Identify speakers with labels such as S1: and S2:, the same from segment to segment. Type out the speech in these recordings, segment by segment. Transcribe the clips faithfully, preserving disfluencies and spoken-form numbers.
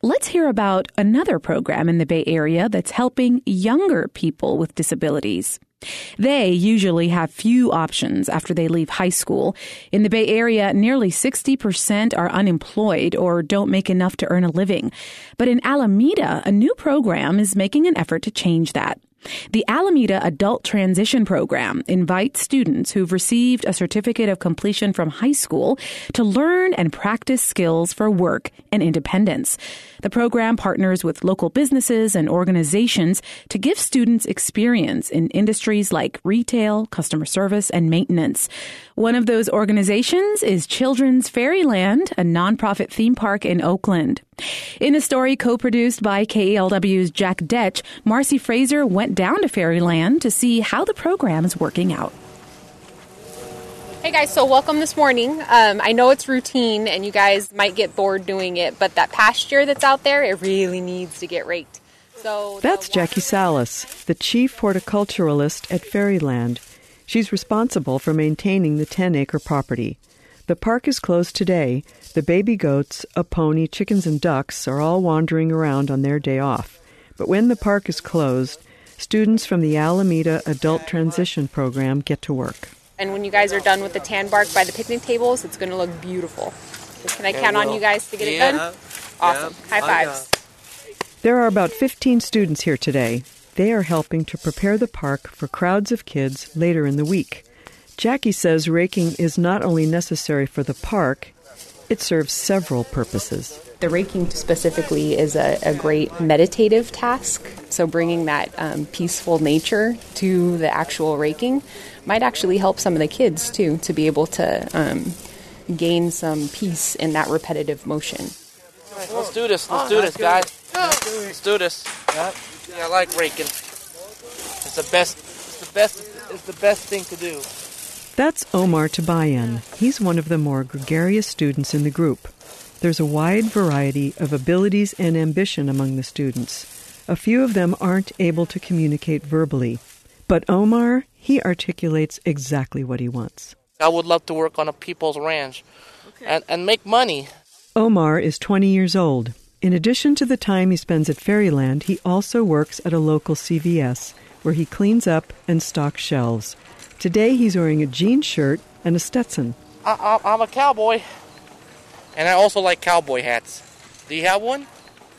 S1: let's hear about another program in the Bay Area that's helping younger people with disabilities. They usually have few options after they leave high school. In the Bay Area, nearly sixty percent are unemployed or don't make enough to earn a living. But in Alameda, a new program is making an effort to change that. The Alameda Adult Transition Program invites students who've received a certificate of completion from high school to learn and practice skills for work and independence. The program partners with local businesses and organizations to give students experience in industries like retail, customer service, and maintenance. One of those organizations is Children's Fairyland, a nonprofit theme park in Oakland. In a story co-produced by K E L W's Jack Detch, Marcy Fraser went down to Fairyland to see how the program is working out.
S2: Hey guys, so welcome this morning. Um, I know it's routine and you guys might get bored doing it, but that pasture that's out there, it really needs to get raked. So
S3: That's Jackie Salas, the chief horticulturalist at Fairyland. She's responsible for maintaining the ten-acre property. The park is closed today. The baby goats, a pony, chickens, and ducks are all wandering around on their day off. But when the park is closed, students from the Alameda Adult Transition Program get to work.
S2: And when you guys are done with the tan bark by the picnic tables, it's going to look beautiful. Can I count on you guys to get it
S4: yeah.
S2: done? Awesome.
S4: Yeah.
S2: High fives.
S3: There are about fifteen students here today. They are helping to prepare the park for crowds of kids later in the week. Jackie says raking is not only necessary for the park, it serves several purposes.
S2: The raking specifically is a, a great meditative task. So bringing that um, peaceful nature to the actual raking might actually help some of the kids, too, to be able to um, gain some peace in that repetitive motion.
S4: Let's do this. Let's do this, guys. Let's do this. Yeah, I like raking. It's the best. It's the best. It's the best thing to do.
S3: That's Omar Tabayan. He's one of the more gregarious students in the group. There's a wide variety of abilities and ambition among the students. A few of them aren't able to communicate verbally. But Omar, he articulates exactly what he wants.
S4: I would love to work on a people's ranch okay. and, and make money.
S3: Omar is twenty years old. In addition to the time he spends at Fairyland, he also works at a local C V S, where he cleans up and stocks shelves. Today he's wearing a jean shirt and a Stetson.
S4: I, I, I'm a cowboy, and I also like cowboy hats. Do you have one?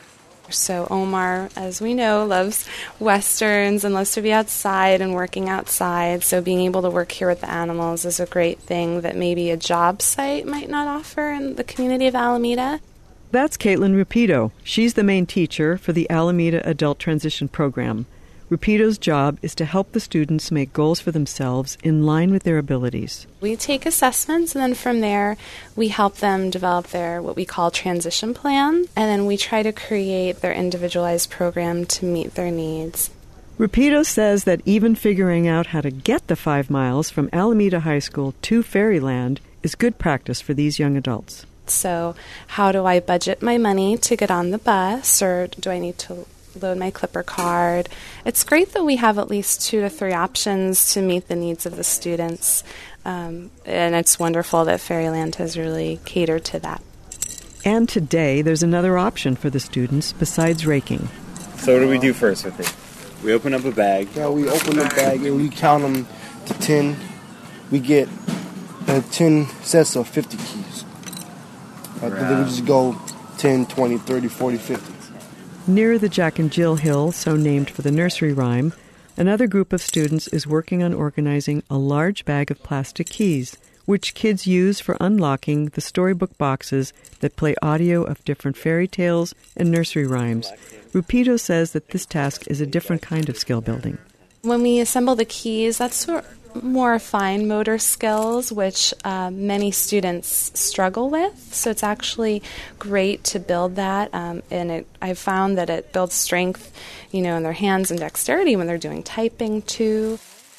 S5: So Omar, as we know, loves westerns and loves to be outside and working outside. So being able to work here with the animals is a great thing that maybe a job site might not offer in the community of Alameda.
S3: That's Caitlin Rapido. She's the main teacher for the Alameda Adult Transition Program. Rapido's job is to help the students make goals for themselves in line with their abilities.
S5: We take assessments, and then from there, we help them develop their what we call transition plan, and then we try to create their individualized program to meet their needs.
S3: Rapido says that even figuring out how to get the five miles from Alameda High School to Fairyland is good practice for these young adults.
S5: So how do I budget my money to get on the bus, or do I need to load my Clipper card? It's great that we have at least two to three options to meet the needs of the students, um, and it's wonderful that Fairyland has really catered to that.
S3: And today there's another option for the students besides raking.
S6: So what do we do first with it? We open up a bag.
S7: Yeah, we open the bag and we count them to ten. We get uh, ten sets of fifty keys. Uh, then we just go ten, twenty, thirty, forty, fifty.
S3: Near the Jack and Jill Hill, so named for the nursery rhyme, another group of students is working on organizing a large bag of plastic keys, which kids use for unlocking the storybook boxes that play audio of different fairy tales and nursery rhymes. Rapido says that this task is a different kind of skill building.
S5: When we assemble the keys, that's sort of more fine motor skills, which uh, many students struggle with. So it's actually great to build that, um, and it, I've found that it builds strength, you know, in their hands and dexterity when they're doing typing too.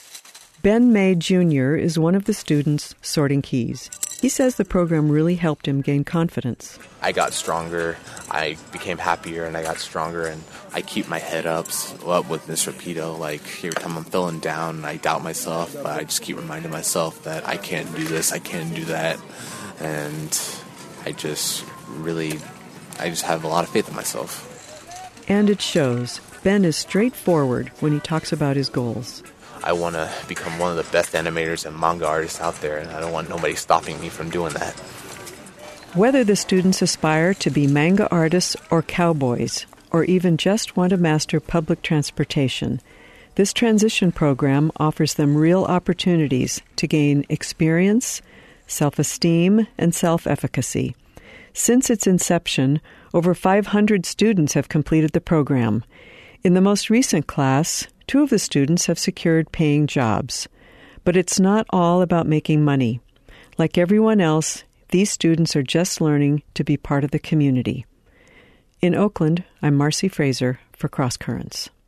S3: Ben May Junior is one of the students sorting keys. He says the program really helped him gain confidence.
S8: I got stronger, I became happier, and I got stronger, and I keep my head up, up with Miz Rapido. Like, every time I'm feeling down and I doubt myself, but I just keep reminding myself that I can't do this, I can't do that, and I just really, I just have a lot of faith in myself.
S3: And it shows. Ben is straightforward when he talks about his goals.
S8: I want to become one of the best animators and manga artists out there, and I don't want nobody stopping me from doing that.
S3: Whether the students aspire to be manga artists or cowboys, or even just want to master public transportation, this transition program offers them real opportunities to gain experience, self-esteem, and self-efficacy. Since its inception, over five hundred students have completed the program. In the most recent class, two of the students have secured paying jobs. But it's not all about making money. Like everyone else, these students are just learning to be part of the community. In Oakland, I'm Marcy Fraser for Cross Currents.